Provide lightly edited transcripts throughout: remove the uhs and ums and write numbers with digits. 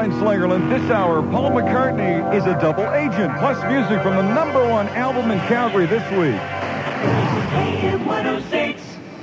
Glenn Slingerland. This hour, Paul McCartney is a double agent. Plus music from the #1 album in Calgary this week. AM 106.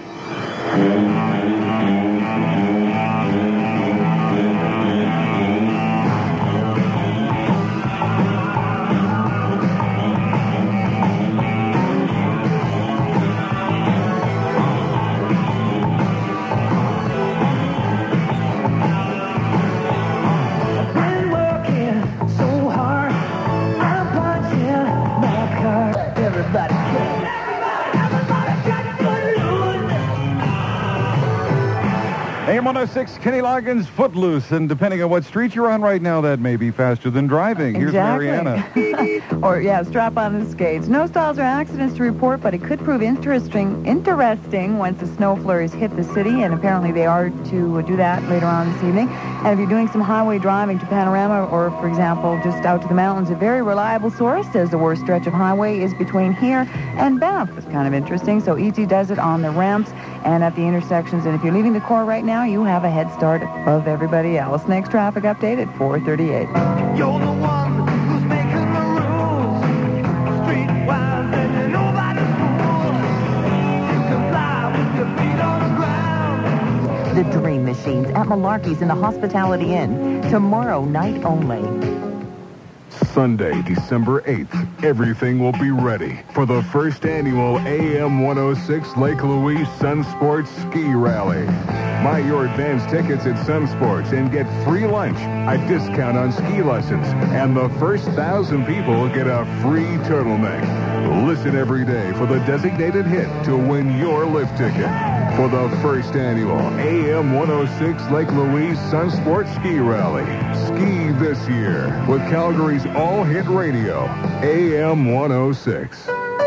AM 106, Kenny Loggins, Footloose. And depending on what street you're on right now, that may be faster than driving. Here's Mariana. Or, strap on the skates. No stalls or accidents to report, but it could prove interesting once the snow flurries hit the city, and apparently they are to do that later on this evening. And if you're doing some highway driving to Panorama or, for example, just out to the mountains, a very reliable source says the worst stretch of highway is between here and Banff. It's kind of interesting. So ET does it on the ramps and at the intersections. And if you're leaving the core right now, you have a head start above everybody else. Next traffic update at 4:38. You're the one who's making the rules. Streetwise and nobody's fool. You can fly with your feet on the ground. The Dream Machines at Malarkey's in the Hospitality Inn. Tomorrow night only. Sunday, December 8th, everything will be ready for the first annual AM 106 Lake Louise Sun Sports Ski Rally. Buy your advance tickets at Sun Sports and get free lunch, a discount on ski lessons, and the first 1,000 people get a free turtleneck. Listen every day for the designated hit to win your lift ticket for the first annual AM 106 Lake Louise Sun Sports Ski Rally. Ski this year with Calgary's all-hit radio, AM 106.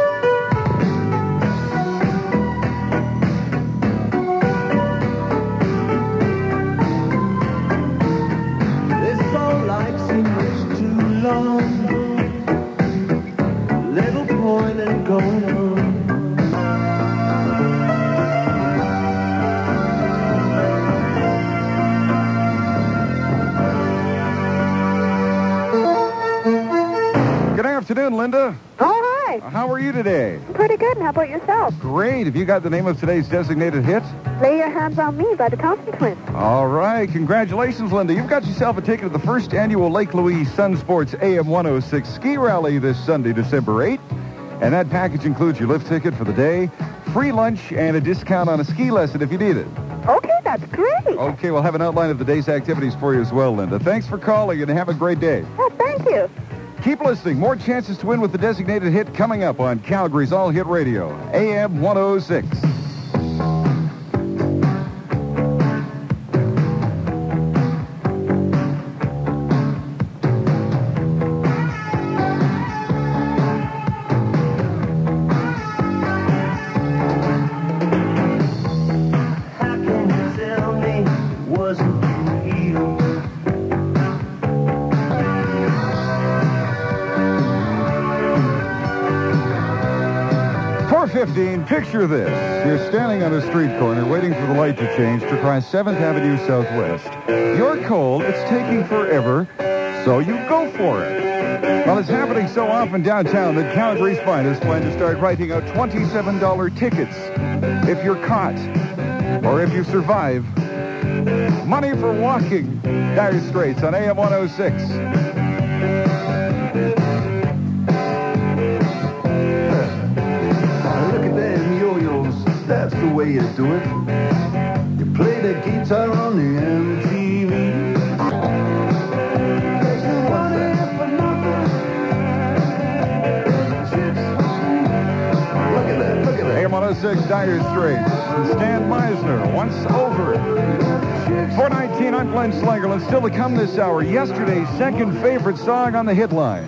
This whole life seems too long. Little point in going on. Good afternoon, Linda. Oh, hi. How are you today? Pretty good. And how about yourself? Great. Have you got the name of today's designated hit? Lay Your Hands on Me by the Thompson Twins. All right. Congratulations, Linda. You've got yourself a ticket to the first annual Lake Louise Sun Sports AM 106 Ski Rally this Sunday, December 8th. And that package includes your lift ticket for the day, free lunch, and a discount on a ski lesson if you need it. Okay, that's great. Okay, we'll have an outline of the day's activities for you as well, Linda. Thanks for calling, and have a great day. Yeah, thank you. Keep listening. More chances to win with the designated hit coming up on Calgary's all-hit radio, AM 106. How can you tell me wasn't real? 4:15, picture this. You're standing on a street corner waiting for the light to change to cross 7th Avenue Southwest. You're cold, it's taking forever, so you go for it. Well, it's happening so often downtown that Calgary's finest plan to start writing out $27 tickets if you're caught or if you survive. Money for walking. Dire Straits on AM 106. Look at them yo-yos, that's the way you do it. You play the guitar on the MTV. Look at that, look at that. AM 106, Dire Straits. And Stan Meisner, Once Over. 419, I'm Glenn Slingerland. Still to come this hour, yesterday's second favorite song on the hit line.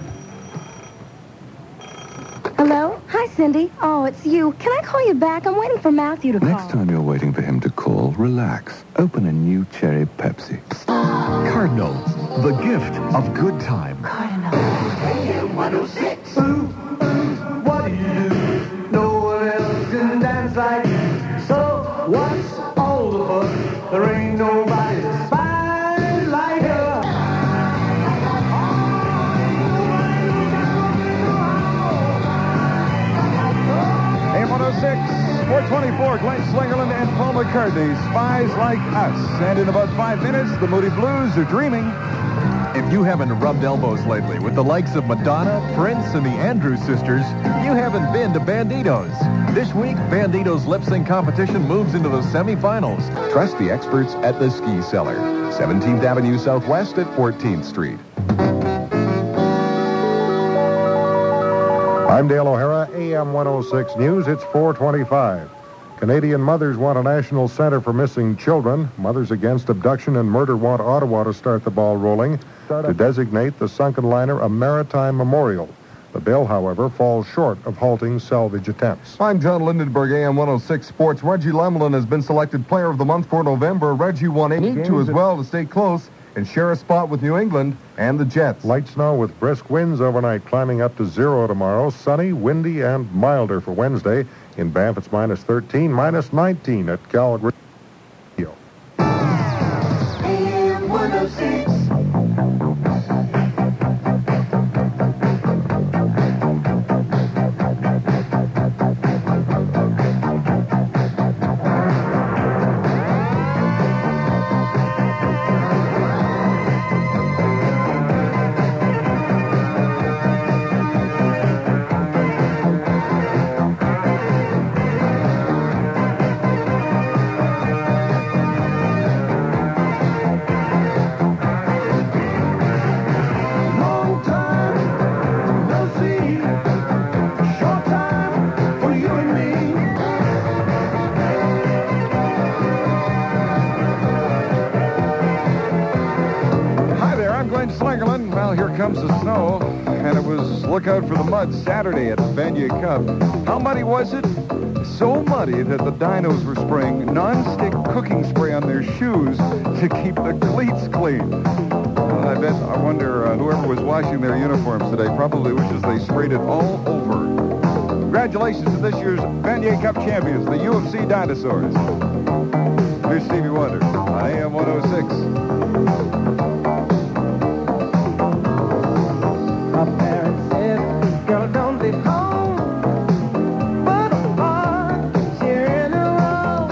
Hello? Hi, Cindy. Oh, it's you. Can I call you back? I'm waiting for Matthew to call. Next time you're waiting for him to call, relax. Open a new cherry Pepsi. Cardinal, the gift of good time. AM 106. What do you do? No one else can dance like you. So what's all the fuss? There ain't nobody fine like her. 4:24, Glenn Slingerland and Paul McCartney, Spies Like Us. And in about 5 minutes, the Moody Blues are dreaming. If you haven't rubbed elbows lately with the likes of Madonna, Prince, and the Andrews sisters, you haven't been to Banditos. This week, Banditos lip sync competition moves into the semifinals. Trust the experts at the Ski Cellar, 17th Avenue Southwest at 14th Street. I'm Dale O'Hara, AM 106 News. It's 4:25. Canadian mothers want a national center for missing children. Mothers Against Abduction and Murder want Ottawa to start the ball rolling to designate the sunken liner a maritime memorial. The bill, however, falls short of halting salvage attempts. I'm John Lindenberg, AM 106 Sports. Reggie Lemelin has been selected Player of the Month for November. Reggie won 8 games as well to stay close and share a spot with New England and the Jets. Light snow with brisk winds overnight, climbing up to 0 tomorrow. Sunny, windy, and milder for Wednesday. In Banff, it's -13, -19 at Calgary. AM 106. Comes the snow, and it was look out for the mud Saturday at the Vanier Cup. How muddy was it? So muddy that the dinos were spraying non-stick cooking spray on their shoes to keep the cleats clean. I wonder whoever was washing their uniforms today probably wishes they sprayed it all over. Congratulations to this year's Vanier Cup champions, the UFC Dinosaurs. Here's Stevie Wonder on AM 106. My parents said, girl, don't be home, but I'm hard, cheering around.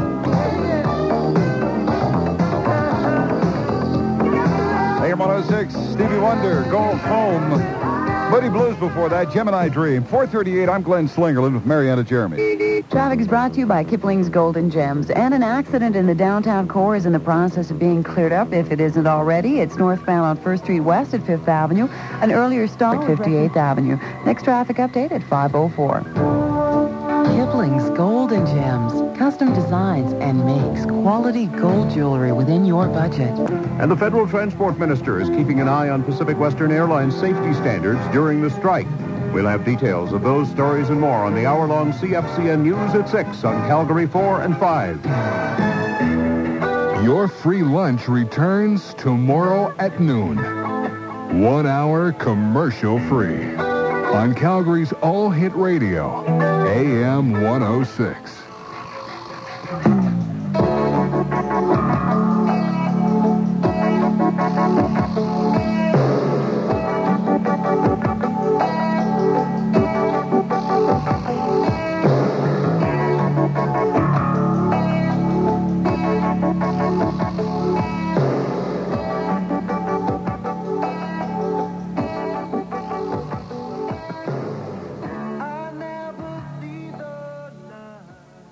AM 106, Stevie Wonder, Go Home. Moody Blues before that, Gemini Dream. 4:38, I'm Glenn Slingerland with Mariana Jeremy. Traffic is brought to you by Kipling's Golden Gems. And an accident in the downtown core is in the process of being cleared up, if it isn't already. It's northbound on 1st Street West at 5th Avenue. An earlier stop at 58th Avenue. Next traffic update at 5:04. Kipling's Golden Gems. Custom designs and makes quality gold jewelry within your budget. And the federal transport minister is keeping an eye on Pacific Western Airlines safety standards during the strike. We'll have details of those stories and more on the hour-long CFCN News at 6 on Calgary 4 and 5. Your free lunch returns tomorrow at noon. 1 hour commercial-free. On Calgary's all-hit radio, AM 106.